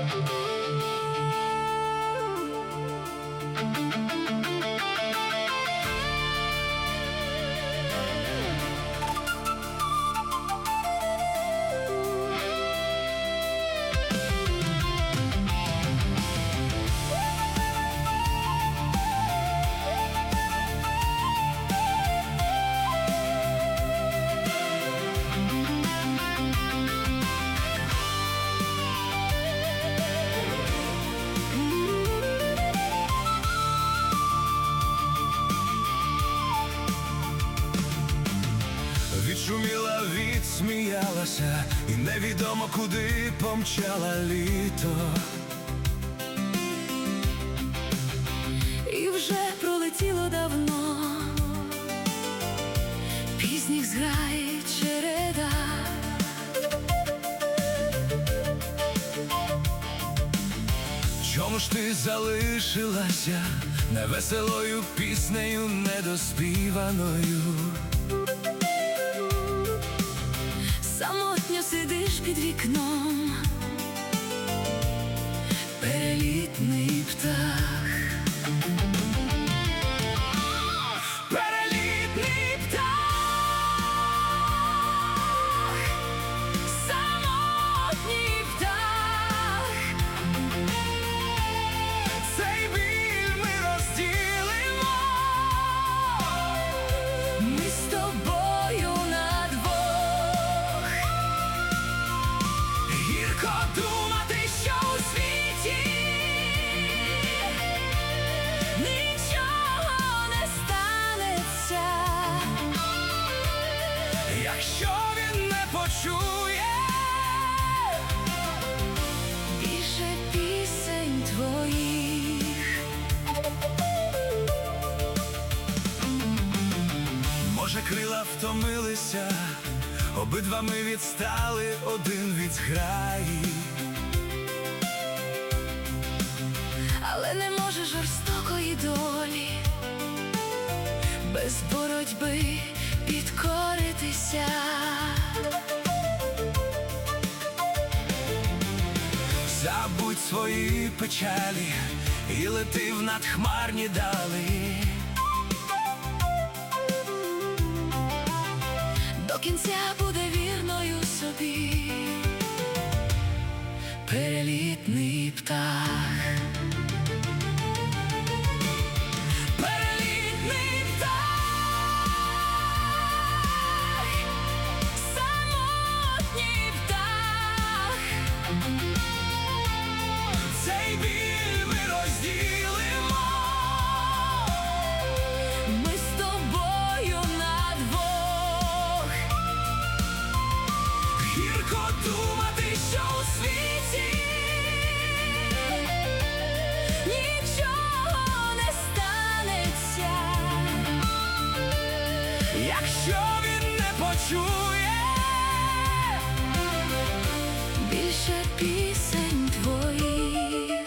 Відшуміла, відсміялася, і невідомо куди помчала літо. І вже пролетіло давно пізніх зграй череда. Чому ж ти залишилася невеселою піснею недоспіваною? Самотньо сидиш під вікном, перелітний птах. Перелітний птах, самотній птах. Цей біль ми розділимо, ми з тобою на двох. гірко думати, що у світі нічого не станеться, якщо він не почує більше пісень твоїх. Може, крила втомилися, обидва ми відстали один від зграї. Але не може жорстокої долі без боротьби підкоритися. Забудь свої печалі і лети в надхмарні дали. До кінця буде вірною собі перелітний птах. Перелітний птах, самотній птах. цей біль ми розділимо, Ми з тобою на двох. гірко думати, що у світі Нічого не станеться, якщо він не почує більше пісень твоїх.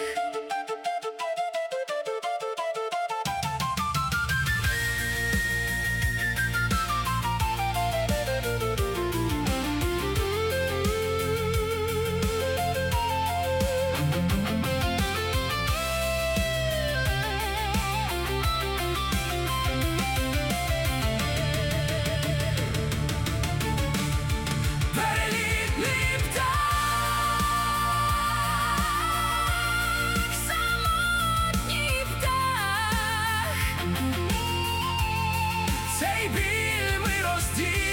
перелітний птах, самотній птах. цей біль ми розділимо.